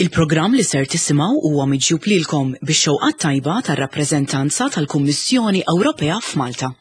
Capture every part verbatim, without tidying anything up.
Il-programm li ser tisimgħu huwa miġjub lilkom bix-xewqat tajba tar-rappreżentanza tal-Kummissjoni Ewropea f'Malta.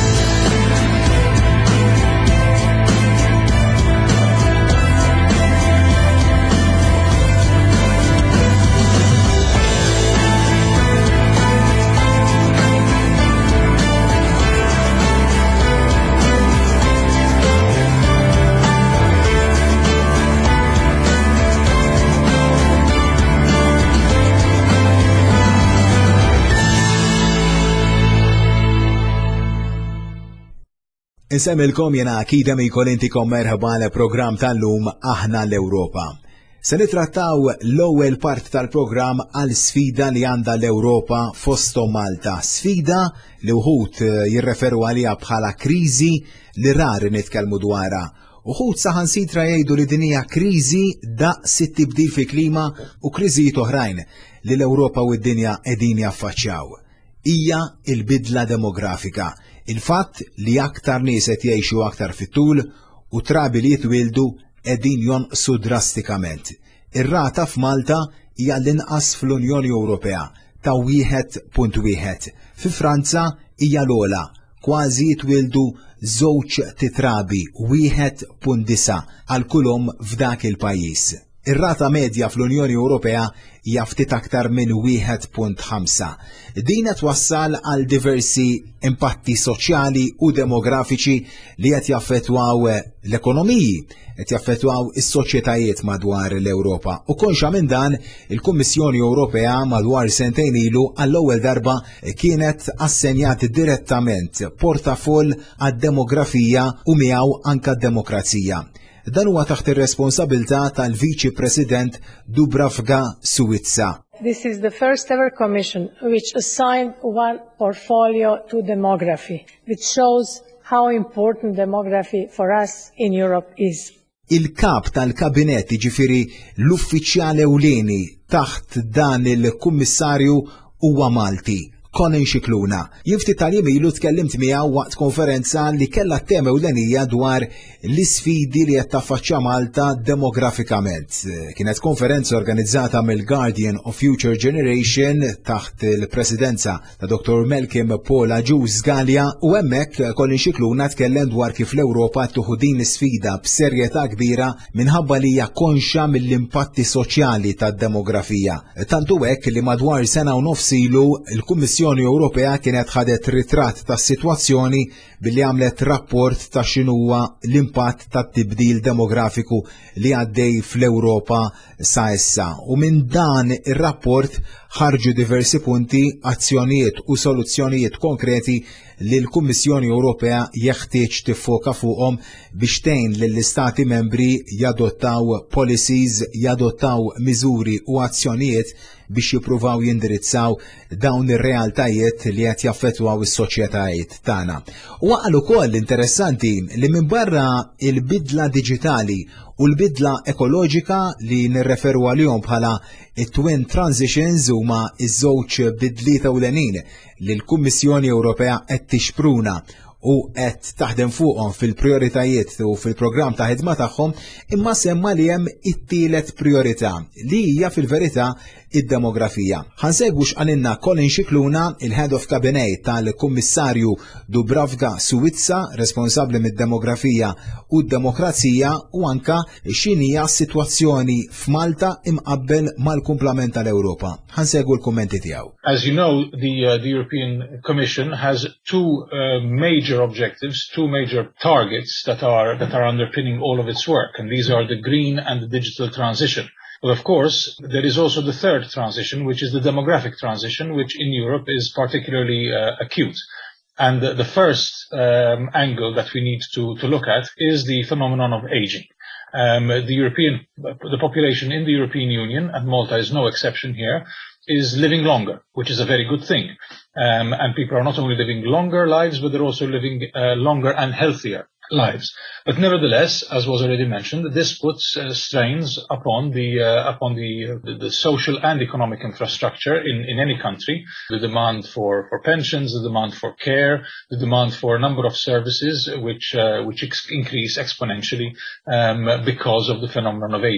Insemmilkom jena akida mi kolintikom merħba għal program tal-lum Aħna l-Ewropa. Se nitrattaw l-ewwel part tal-program għal sfida li għandha l-Ewropa fosthom Malta. Sfida li wħud jirreferu għaliha bħala kriżi li rari nitkellmu dwarha. Uħud saħansitra jgħidu li din hija kriżi daqs it-tibdil fi klima u kriżijiet oħrajn li l-Ewropa u d-dinja qegħdin jaffaċċjaw. Hija il-bidla demografika. Il-fatt li aktar nies qed jgħixu aktar fit-tul u trabi li jitwildu qegħdin jonqsu drastikament. Ir-rata f'Malta hija l-inqas fl-Unjoni Ewropea ta' wieħed punt wieħed. Fi Franza hija l-ogħla, kważi jitwildu żewġ titrabi wieħed punt disa' għal kulhom f'dak il-pajjiż. Ir-rata medja fl-Unjoni Ewropea hija ftit aktar minn wieħed punt ħamsa. Din qed wassal għal diversi impatti soċjali u demografiċi li qed jaffettwaw l-ekonomiji, qed jaffettwaw is-soċjetajiet madwar l-Ewropa. U konxa minn dan, il-Kummissjoni Ewropea madwar sentejn ilu għall-ewwel darba kienet assenjat direttament portafoll għad-demografija u miegħu anke d-demokrazija. Dan huwa taħt ir-responsabilità tal-Viċi President Dubravka Suica. This is the first ever commission which assigned one portfolio to demography, which shows how important demography for us in Europe is. Il-kap tal-kabinet, ġifiri l-uffiċjali ewlieni taħt dan il-kummissarju huwa Malti. Colin Scicluna. Jifti tal-jiem ilu tkellimt miegħu waqt konferenza li kellha tema ewlenija dwar l-isfidi li qed taffaċċja Malta demografikament. Kienet konferenza organizzata mill-Guardian of Future Generation taħt il-presidenza ta' Doktor Malcolm Paula Juice Gallia u hemmhekk Colin Scicluna tkellem dwar kif l-Ewropa tuħu din l-isfida b'serjetà kbira minħabba li hija konxa mill-impatti soċjali tad-demografija. Tantu hekk li madwar sena u nofs ilu il-Kummissjoni L-Unjoni Ewropea kienet ħadet ritratt tas-sitwazzjoni billi għamlet rapport ta' x'inhuwa l-impatt tat-tibdil demografiku li għaddej fl-Ewropa sa issa. U minn dan ir-rapport ħarġu diversi punti, azzjonijiet u soluzzjonijiet konkreti li l-Kummissjoni Ewropea jeħtieġ tiffoka fuqhom biex tgħin lill-Istati membri jadottaw policies, jadottaw miżuri u azzjonijiet biex jippruvaw jindirizzaw dawn ir-realtajiet li qed jaffettwaw is-soċjetajiet tagħna. U qal ukoll interessanti li minn barra il-bidla diġitali u l-bidla ekoloġika li nirreferu għalihom bħala it-twin transitions huma iż-żewġ bidliet ewlenin li l-Kummissjoni Ewropea qed tixpruna u qed taħdem fuqhom fil-prioritajiet u fil-programm ta' ħidma tagħhom, imma semma li hemm it-tielet priorità li hija fil-verità id-demografija. Ħansegwu x'qalilna Colin Scicluna, il-Head of Cabinet tal-Kummissarju Dubravka Suica, responsabbli mid-demografija u d-demokrazija, u anka x'inhija s-sitwazzjoni f'Malta imqabbel mal-kumplament tal-Ewropa. Ħansegwu l-kummenti tiegħu. As you know, the, uh, the European Commission has two uh, major objectives, two major targets that are, that are underpinning all of its work, and these are the green and the digital transition. But of course, there is also the third transition, which is the demographic transition, which in Europe is particularly uh, acute. And the, the first um, angle that we need to, to look at is the phenomenon of aging. Um, the European, the population in the European Union, and Malta is no exception here, is living longer, which is a very good thing. Um, and people are not only living longer lives, but they're also living uh, longer and healthier lives. But nevertheless, as was already mentioned, this puts uh, strains upon the uh, upon the, uh, the the social and economic infrastructure in in any country. The demand for for pensions, the demand for care, the demand for a number of services which uh, which ex increase exponentially um, because of the phenomenon of aging.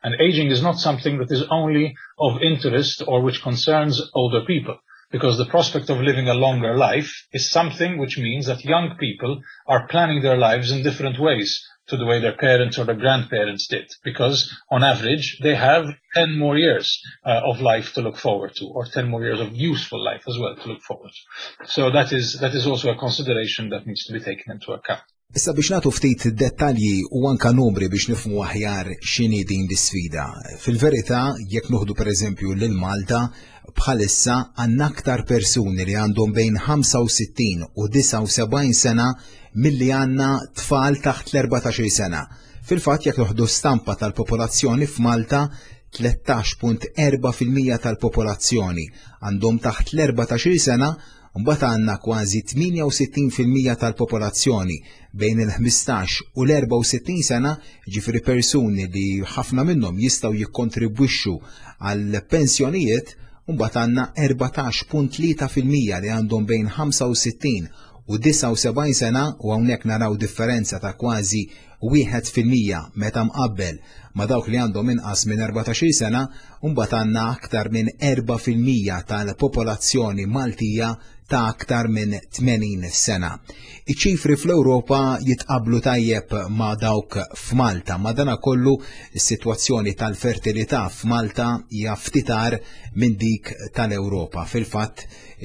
And aging is not something that is only of interest or which concerns older people, because the prospect of living a longer life is something which means that young people are planning their lives in different ways to the way their parents or their grandparents did, because on average they have ten more years uh, of life to look forward to, or ten more years of useful life as well to look forward to. So that is that is also a consideration that needs to be taken into account. Issa biex nagħtu ftit dettalji u anka numri biex nifhmu aħjar x'inhi din l-isfida. Fil-verità, jekk noħdu pereżempju lil Malta, bħalissa għandna aktar persuni li għandhom bejn ħamsa u sittin u disa' u sebgħin sena milli għandna tfal taħt l-erbatax-il sena. Fil-fatt jekk noħdu stampa tal-popolazzjoni f'Malta, tlettax punt erba' fil-mija tal-popolazzjoni għandhom taħt l-erbatax-il sena, mbagħad għandna kważi tminja u sittin fil-mija tal-popolazzjoni bejn il-ħmistax u l-erba' u sittin sena, ġifieri persuni li ħafna minnhom jistgħu jikkontribwixxu għal pensjonijiet, mbagħad għandna erbatax punt tlieta fil-mija li għandhom bejn ħamsa u sittin u disa' u sebgħin sena, u hawnhekk naraw differenza ta' kważi wieħed fil-mija meta mqabbel ma' dawk li għandhom inqas minn erbatax-il sena, u mbagħad għandna aktar minn erba' fil-mija tal-popolazzjoni Maltija ta' aktar minn tmenin sena. Iċ-ċifri fl-Ewropa jitqablu tajjeb ma' dawk f'Malta, ma' dana kollu is-sitwazzjoni tal-fertilità f'Malta hija ftitar minn dik tal-Ewropa. Fil-fatt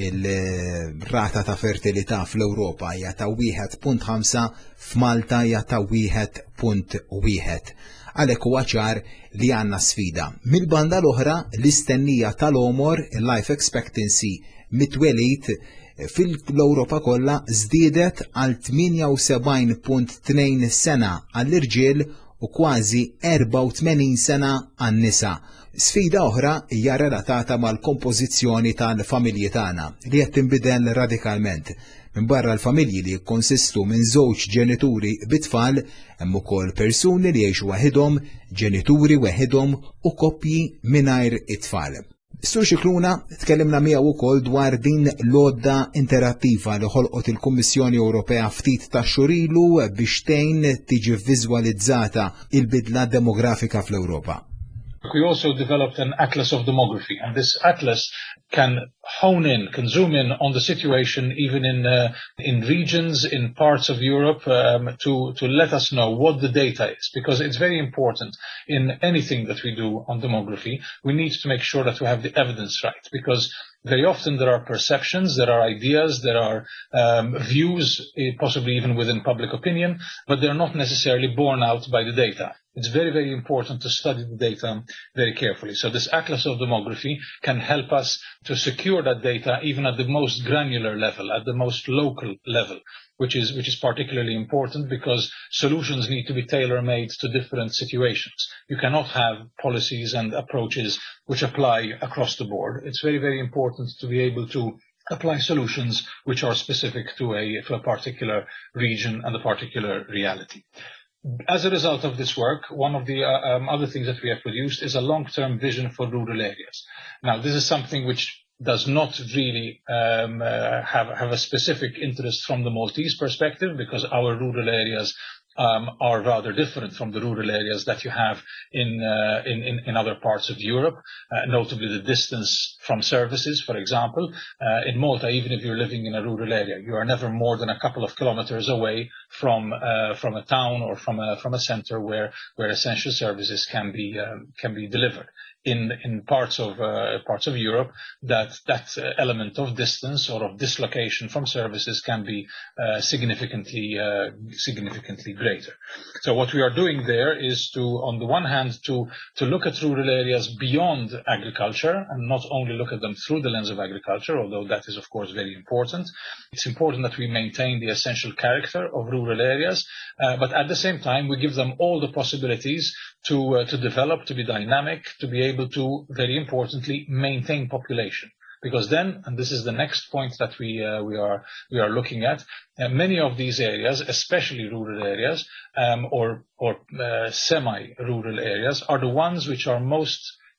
il-rata ta' fertilità fl-Ewropa hija ta' wieħed punt ħamsa, f'Malta hija ta' wieħed punt wieħed. Għalhekk huwa ċar li għandna sfida. Mill-banda l-oħra l-istennija tal-omor, il-life expectancy mitwelid fil-Ewropa kollha żdiedet għal tminja u sebgħin punt tnejn sena għall-irġiel u kważi erba' u tmenin sena għan-nisa. Sfida oħra hija relatata mal-kompożizzjoni tal-familji tagħna li qed tinbidel radikalment. Minn barra l-familji li jikkonsistu minn żewġ ġenituri bit-tfal, hemm ukoll persuni li jgħixu waħedhom, ġenituri waħedhom u koppji mingħajr it-tfal. Sur Xikluna, tkellimna miegħu wkoll dwar din l-għodda interattiva li ħolqot il-Kummissjoni Ewropea ftit ta' xhur ilu biex tgħin tiġi vviżwalizzata il-bidla demografika fl-Ewropa. We also developed an atlas of demography, and this atlas can hone in, can zoom in on the situation even in uh, in regions, in parts of Europe, um, to, to let us know what the data is, because it's very important in anything that we do on demography. We need to make sure that we have the evidence right, because very often there are perceptions, there are ideas, there are um, views, possibly even within public opinion, but they're not necessarily borne out by the data. It's very, very important to study the data very carefully. So this Atlas of Demography can help us to secure that data even at the most granular level, at the most local level, which is, which is particularly important because solutions need to be tailor-made to different situations. You cannot have policies and approaches which apply across the board. It's very, very important to be able to apply solutions which are specific to a, to a particular region and a particular reality. As a result of this work, one of the uh, um, other things that we have produced is a long-term vision for rural areas. Now, this is something which does not really um, uh, have, have a specific interest from the Maltese perspective, because our rural areas um, are rather different from the rural areas that you have in, uh, in, in, in other parts of Europe, uh, notably the distance from services, for example. Uh, in Malta, even if you're living in a rural area, you are never more than a couple of kilometers away from, uh, from a town or from a, from a center where, where essential services can be, um, can be delivered. In, in parts of, uh, parts of Europe, that, that uh, element of distance or of dislocation from services can be uh, significantly, uh, significantly greater. So what we are doing there is to, on the one hand, to, to look at rural areas beyond agriculture and not only look at them through the lens of agriculture, although that is, of course, very important. It's important that we maintain the essential character of rural areas, uh, but at the same time, we give them all the possibilities to, uh, to develop, to be dynamic, to be able to, very importantly, maintain population. Because then, and this is the next point that we, uh, we, are, we are looking at, uh, many of these areas, especially rural areas, um, or, or uh, semi-rural areas, are the ones which are most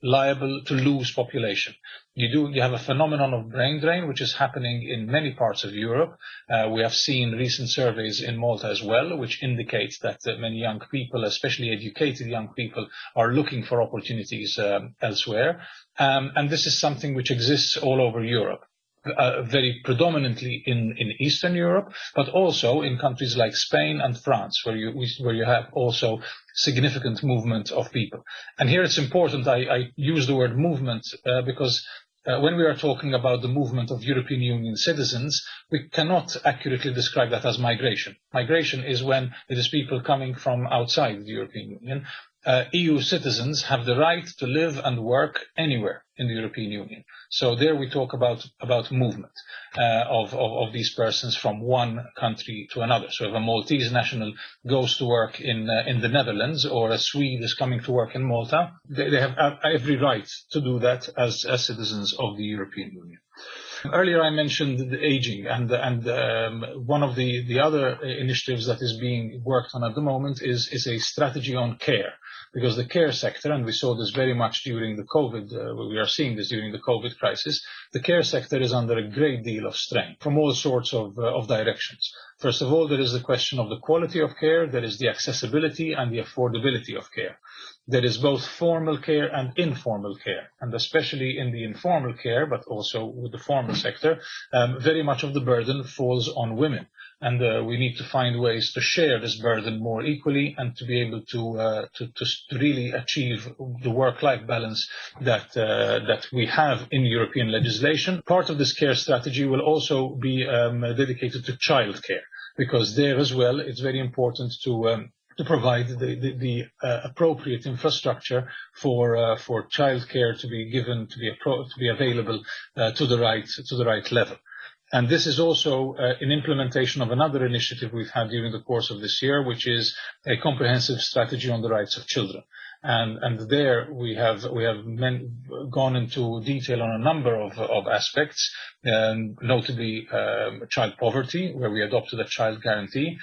liable to lose population. You do you have a phenomenon of brain drain, which is happening in many parts of Europe. Uh, we have seen recent surveys in Malta as well, which indicates that uh, many young people, especially educated young people, are looking for opportunities um, elsewhere. Um, and this is something which exists all over Europe. Uh, very predominantly in, in Eastern Europe, but also in countries like Spain and France, where you where you have also significant movement of people. And here it's important, I, I use the word movement uh, because uh, when we are talking about the movement of European Union citizens, we cannot accurately describe that as migration. Migration is when it is people coming from outside the European Union. Uh, E U citizens have the right to live and work anywhere in the European Union. So there we talk about, about movement uh, of, of, of these persons from one country to another. So if a Maltese national goes to work in, uh, in the Netherlands, or a Swede is coming to work in Malta, they, they have every right to do that as, as citizens of the European Union. Earlier I mentioned the aging, and, and um, one of the, the other initiatives that is being worked on at the moment is, is a strategy on care. Because the care sector, and we saw this very much during the COVID, uh, we are seeing this during the COVID crisis, the care sector is under a great deal of strain from all sorts of, uh, of directions. First of all, there is the question of the quality of care, there is the accessibility and the affordability of care. There is both formal care and informal care, and especially in the informal care, but also with the formal sector, um, very much of the burden falls on women. And uh, we need to find ways to share this burden more equally and to be able to uh, to, to, to really achieve the work-life balance that uh, that we have in European legislation. Part of this care strategy will also be um, dedicated to childcare, because there as well it's very important to um, to provide the, the, the uh, appropriate infrastructure for uh, for childcare to be given to be appro- to be available uh, to the right to the right level. And this is also uh, an implementation of another initiative we've had during the course of this year, which is a comprehensive strategy on the rights of children. And, and there we have we have men, gone into detail on a number of, of aspects, um, notably um, child poverty, where we adopted a child guarantee,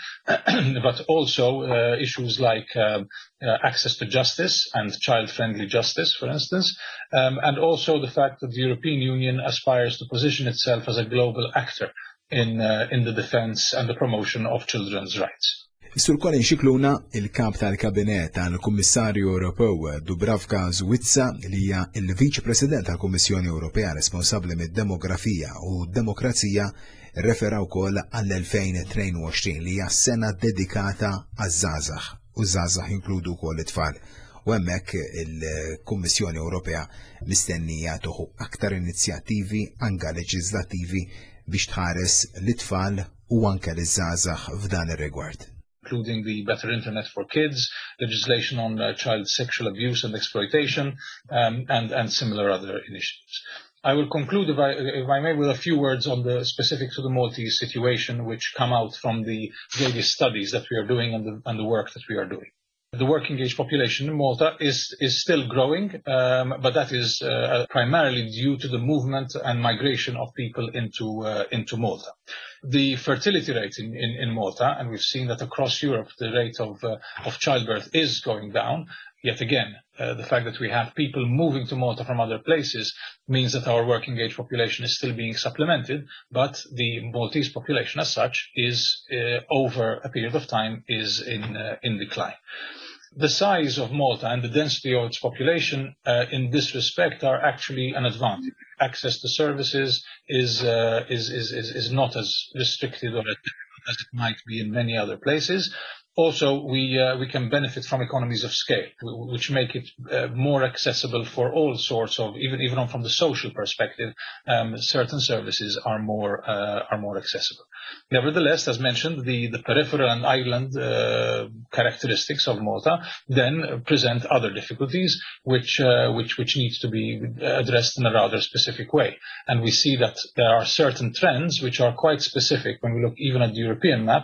but also uh, issues like um, uh, access to justice and child-friendly justice, for instance, um, and also the fact that the European Union aspires to position itself as a global actor in, uh, in the defense and the promotion of children's rights. Sur Colin Scicluna, il-kap tal-Kabinet tal-Kummissarju Ewropew Dubravka Szwica, li hija l-Viċi President tal-Kummissjoni Ewropea responsabbli mid-demografija u d-demokrazija, refera wkoll għall-elfejn u tnejn u għoxrin li hija sena dedikata għaż-żgħażagħ, u żgħażagħ jinkludu wkoll it-tfal. U hemmhekk il-Kummissjoni Ewropea mistennija tieħu aktar inizjattivi anke leġislattivi biex tħares l-itfal u anke l-żgħażagħ f'dan ir-rigward. Including the Better Internet for Kids, legislation on uh, child sexual abuse and exploitation, um, and, and similar other initiatives. I will conclude, if I, if I may, with a few words on the specific to the Maltese situation, which come out from the various studies that we are doing and the, and the work that we are doing. The working age population in Malta is, is still growing, um, but that is uh, primarily due to the movement and migration of people into, uh, into Malta. The fertility rate in, in, in Malta, and we've seen that across Europe, the rate of, uh, of childbirth is going down. Yet again, uh, the fact that we have people moving to Malta from other places means that our working age population is still being supplemented, but the Maltese population as such is, uh, over a period of time, is in, uh, in decline. The size of Malta and the density of its population uh, in this respect are actually an advantage. Access to services is, uh, is, is, is, is not as restricted or as it might be in many other places. Also, we, uh, we can benefit from economies of scale, which make it uh, more accessible for all sorts of, even, even from the social perspective, um, certain services are more, uh, are more accessible. Nevertheless, as mentioned, the, the peripheral and island uh, characteristics of Malta then present other difficulties, which, uh, which, which needs to be addressed in a rather specific way. And we see that there are certain trends which are quite specific when we look even at the European map,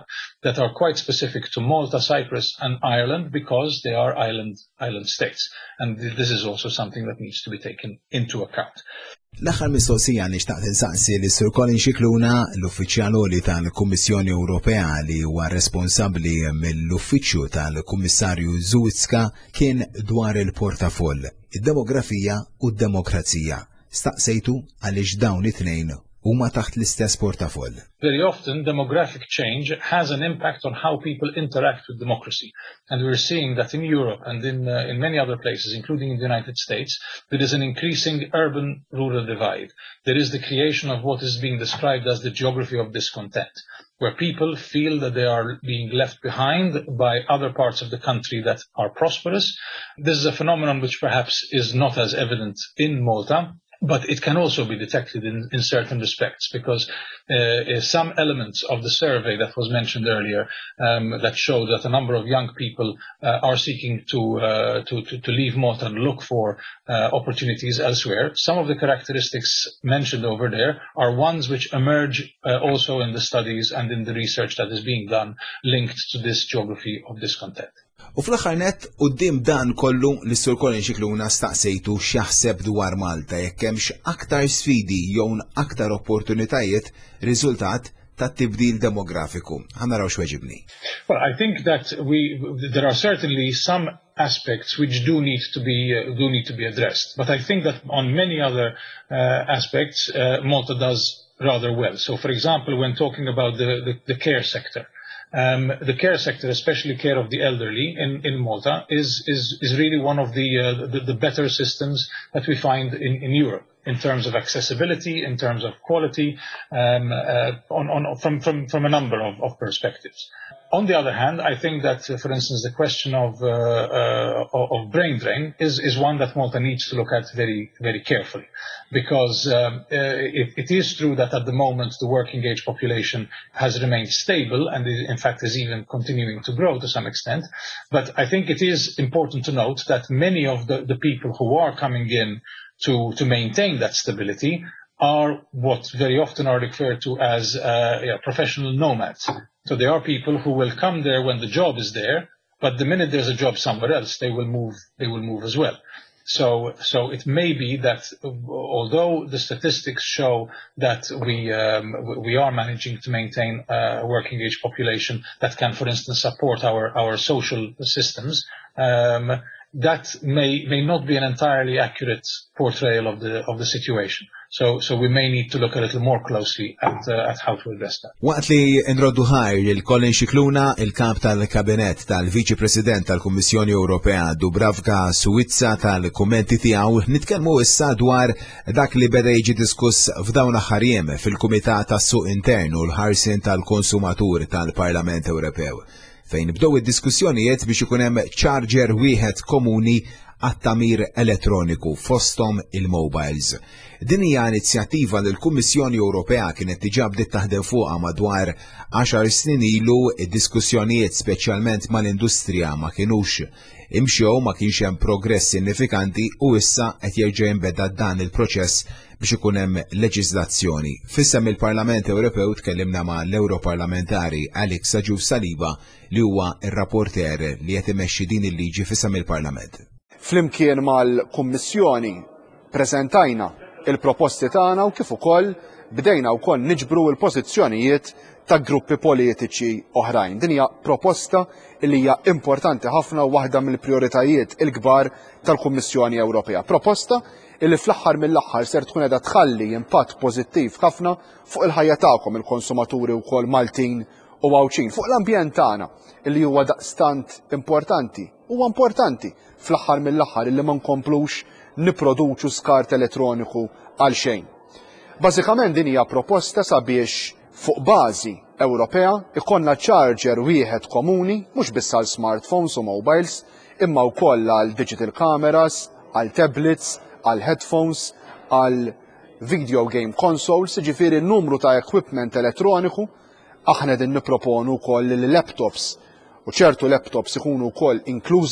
that are quite specific to Malta, Cyprus and Ireland because they are island, island states. And this is also something that needs to be taken into account. L-aħħar mistoqsija nixtaqt insaqsi li Sur Colin Scicluna, l-uffiċjali tal-Kummissjoni Ewropea li huwa responsabbli mill-uffiċċju tal-Kummissarju Zwiefka kien dwar il-portafoll, id-demografija u d-demokrazija. Staqsejtu għaliex dawn it-tnejn huma taħt l-istess portafoll. Very often, demographic change has an impact on how people interact with democracy. And we're seeing that in Europe and in, uh, in many other places, including in the United States, there is an increasing urban-rural divide. There is the creation of what is being described as the geography of discontent, where people feel that they are being left behind by other parts of the country that are prosperous. This is a phenomenon which perhaps is not as evident in Malta, but it can also be detected in, in certain respects, because uh, some elements of the survey that was mentioned earlier um, that showed that a number of young people uh, are seeking to, uh, to, to, to leave Malta and look for uh, opportunities elsewhere. Some of the characteristics mentioned over there are ones which emerge uh, also in the studies and in the research that is being done linked to this geography of discontent. U fl-aħħar nett quddiem dan kollu li Sur Colin Scicluna staqsejtu x'jaħseb dwar Malta jekk hemmx aktar sfidi jew aktar opportunitajiet riżultat tat-tibdil demografiku. Ħanaraw x'weġibni. Well, I think that we there are certainly some aspects which do need to be uh, do need to be addressed, but I think that on many other uh, aspects uh, Malta does rather well. So, for example, when talking about the the, the care sector. Um, the care sector, especially care of the elderly in, in Malta, is, is, is really one of the, uh, the, the better systems that we find in, in Europe in terms of accessibility, in terms of quality, um, uh, on, on, from, from, from a number of, of perspectives. On the other hand, I think that, uh, for instance, the question of, uh, uh, of brain drain is, is one that Malta needs to look at very, very carefully. Because um, uh, it, it is true that at the moment the working age population has remained stable and is, in fact is even continuing to grow to some extent. But I think it is important to note that many of the, the people who are coming in to, to maintain that stability are what very often are referred to as uh, yeah, professional nomads. So there are people who will come there when the job is there, but the minute there's a job somewhere else, they will move, they will move as well. So, so it may be that although the statistics show that we, um, we are managing to maintain a working age population that can, for instance, support our, our social systems, um, that may, may not be an entirely accurate portrayal of the, of the situation. So, so we may need to look a little more closely at, uh, at how to address that. Waqt li nroddu ħajr il-Colin Scicluna, il-kap tal-Kabinet tal-Viċi President tal-Kummissjoni Ewropea Dubravka Suizza tal-kummenti tiegħu, nitkellmu issa dwar dak li beda jiġi diskuss f'dawn aħħar jiem fil-Kumitat tas-Suq Intern u l-ħarsien tal-Konsumatur tal-Parlament Ewropew, fejn bdew id-diskussjonijiet biex ikun hemm charger wieħed komuni għat-tamir elettroniku fosthom il-mobiles. Din hija inizjattiva li l-Kummissjoni Ewropea kienet diġà bdiet taħdem fuqha madwar għaxar snin ilu. Id-diskussjonijiet speċjalment mal-industrija ma kinux imxew, ma kienx hemm progress sinifikanti u issa qed jerġa' jinbeda dan il-proċess biex ikun hemm leġiżlazzjoni. Fissem il-Parlament Ewropew tkellimna ma' l-Europarlamentari Alex Agius Saliba li huwa r-rapporter li qed imexxi din il-liġi fissem il-Parlament. Flimkien mal-Kummissjoni preżentajna il-proposti tagħna u kif ukoll bdejna wkoll niġbru l-pożizzjonijiet ta' gruppi politiċi oħrajn. Din hija proposta li hija importanti ħafna u waħda mill-prijoritajiet il-kbar tal-Kummissjoni Ewropea. Proposta li fl-aħħar mill-aħħar ser tkun qiegħda tħalli impatt pożittiv ħafna fuq il-ħajja tagħkom il-konsumaturi wkoll Maltin u Għawċin, fuq l-ambjent tagħna li huwa daqstant importanti. Huwa importanti fl-aħħar mill-aħħar illi ma nkomplux nipproduċu skart elettroniku għal xejn. Bażikament din hija proposta sabiex fuq bażi Ewropea ikollna charger wieħed komuni mhux biss għal smartphones u mobiles, imma wkoll għal digital cameras, għal tablets, għal headphones, għal video game consoles, jiġifieri n-numru ta' equipment elettroniku. Aħna din nipproponu wkoll li laptops u ċertu laptops ikunu wkoll inklużi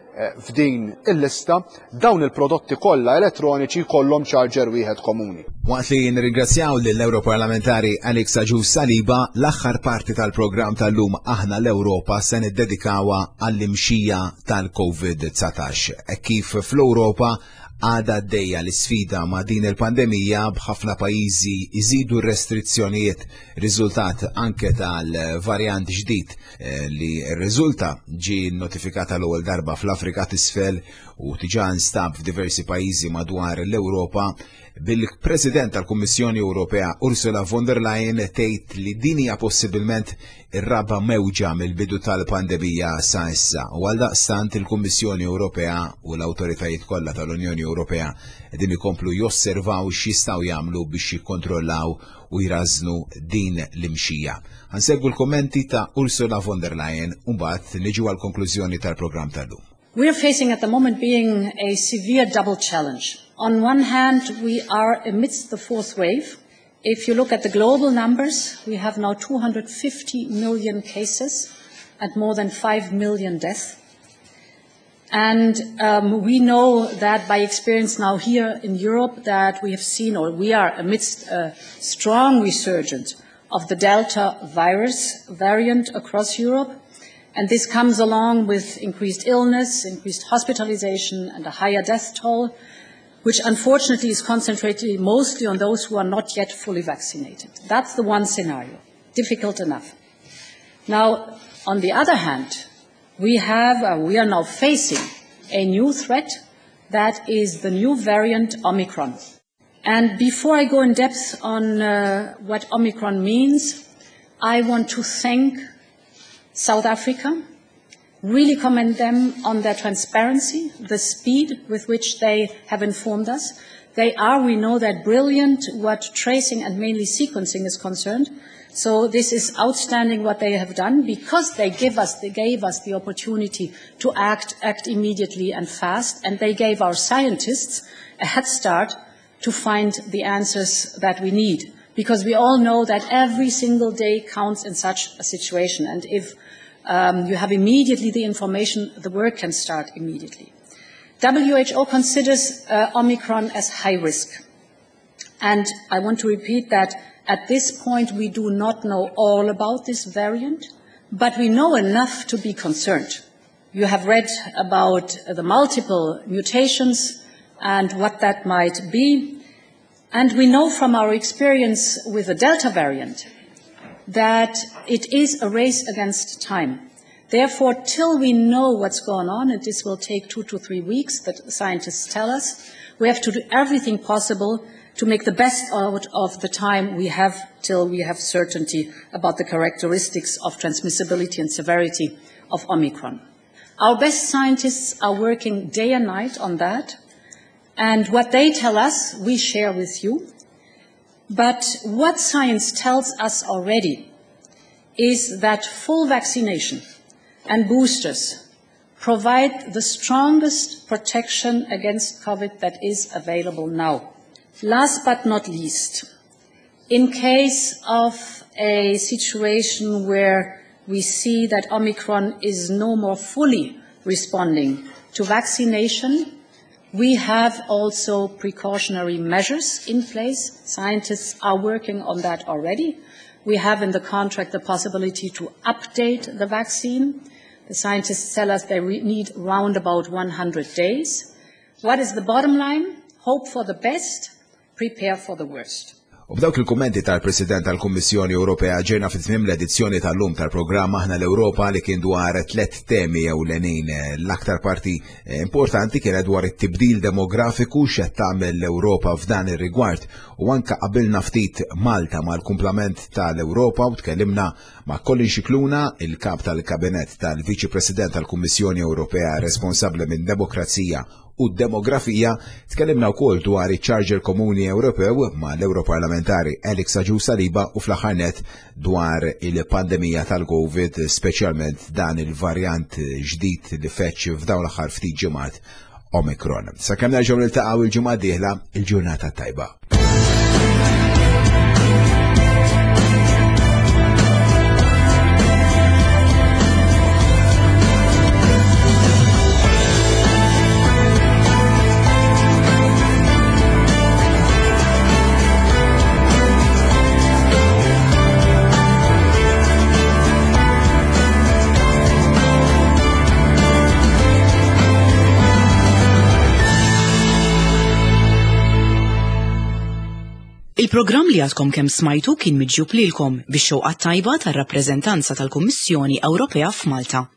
f'din il-lista, dawn il-prodotti kollha elettroniċi jkollhom charger wieħed komuni. Waqt li nirringrazzjaw lill-Europarlamentari Alex Agius Saliba, l-aħħar parti tal-programm tal-lum Aħna l-Ewropa se niddedikawha għall-imxija tal-COVID nineteen. E kif fl-Ewropa għada għaddejja l-sfida ma' din il-pandemija b'ħafna pajjiżi iżidu r-restrizzjonijiet riżultat anke tal-varjant ġdid li r-riżulta ġi notifikata l-ewwel darba fl-Afrika t'isfel u diġà nstab f'diversi pajjiżi madwar l-Ewropa. Bil-President tal-Kummissjoni Ewropea Ursula von der Leyen tgħid li din hija possibilment ir-raba mewġa mill-bidu tal-pandemija sa issa. U għaldaqstant il-Kummissjoni Ewropea u l-awtoritajiet kollha tal-Unjoni Ewropea qegħdin ikomplu josservaw x'jistgħu jagħmlu biex jikkontrollaw u jrażnu din l-imxija. Ħansegwu l-kommenti ta' Ursula von der Leyen u mbagħad niġu għall-konklużjoni tal-programm tal-lum. We are facing at the moment being a severe double challenge. On one hand, we are amidst the fourth wave. If you look at the global numbers, we have now two hundred fifty million cases and more than five million deaths. And um, we know that by experience now here in Europe that we have seen, or we are amidst a strong resurgence of the Delta virus variant across Europe. And this comes along with increased illness, increased hospitalization, and a higher death toll, which unfortunately is concentrated mostly on those who are not yet fully vaccinated. That's the one scenario, difficult enough. Now, on the other hand, we have, uh, we are now facing a new threat that is the new variant Omicron. And before I go in depth on uh, what Omicron means, I want to thank South Africa, really commend them on their transparency, the speed with which they have informed us. They are, we know, that brilliant what tracing and mainly sequencing is concerned. So this is outstanding what they have done because they give us, they gave us the opportunity to act, act immediately and fast, and they gave our scientists a head start to find the answers that we need. Because we all know that every single day counts in such a situation, and if um, you have immediately the information, the work can start immediately. W H O considers uh, Omicron as high risk, and I want to repeat that at this point we do not know all about this variant, but we know enough to be concerned. You have read about uh, the multiple mutations and what that might be. And we know from our experience with the Delta variant that it is a race against time. Therefore, till we know what's going on, and this will take two to three weeks, that scientists tell us, we have to do everything possible to make the best out of the time we have till we have certainty about the characteristics of transmissibility and severity of Omicron. Our best scientists are working day and night on that. And what they tell us, we share with you. But what science tells us already is that full vaccination and boosters provide the strongest protection against COVID that is available now. Last but not least, in case of a situation where we see that Omicron is no more fully responding to vaccination, we have also precautionary measures in place. Scientists are working on that already. We have in the contract the possibility to update the vaccine. The scientists tell us they need round about one hundred days. What is the bottom line? Hope for the best, prepare for the worst. U b'dawk il-kummenti tal-President tal-Kummissjoni Ewropea ġejna fit-tmiem l-edizzjoni tal-lum tal-programm Aħna l-Ewropa li kien dwar tliet temi ewlenin. L-aktar parti importanti kienet dwar it-tibdil demografiku x'qed tagħmel l-Ewropa f'dan ir-rigward u anke qabilna ftit Malta mal-kumplament tal-Ewropa u tkellimna ma' Colin Scicluna, il-kap tal-Kabinett tal-Viċi President tal-Kummissjoni Ewropea responsabbli minn demokrazija u demografija, tkellimna wkoll dwar iċ-Charger Komuni Ewropew ma' l-Europarlamentari Alex Agius Saliba u fl-aħħar nett dwar il-pandemija tal-COVID, speċjalment dan il-varjant ġdid li feċ f'dawn l-aħħar ftit ġimgħat Omicron. Sakemm nerġgħu niltaqgħu il-ġimgħa d-dieħla, il-ġurnata tajba. Il-programm li għadkom kemm smajtu kien miġjub lilkom bix-xewqat tajba tar-rappreżentanza tal-Kummissjoni Ewropea f'Malta.